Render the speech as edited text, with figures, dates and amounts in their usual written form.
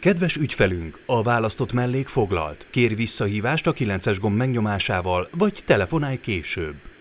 Kedves ügyfelünk, a választott mellék foglalt. Kérj visszahívást a 9-es gomb megnyomásával, vagy telefonálj később.